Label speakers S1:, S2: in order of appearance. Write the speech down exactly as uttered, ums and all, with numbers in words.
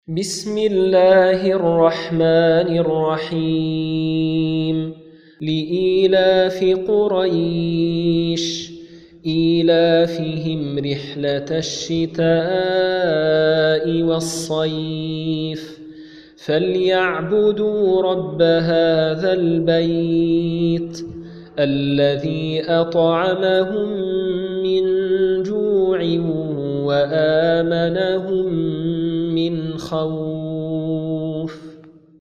S1: بسم الله الرحمن الرحيم لإيلاف قريش إيلافهم رحلة الشتاء والصيف فليعبدوا رب هذا البيت الذي أطعمهم من جوع وآمنهم من خوف.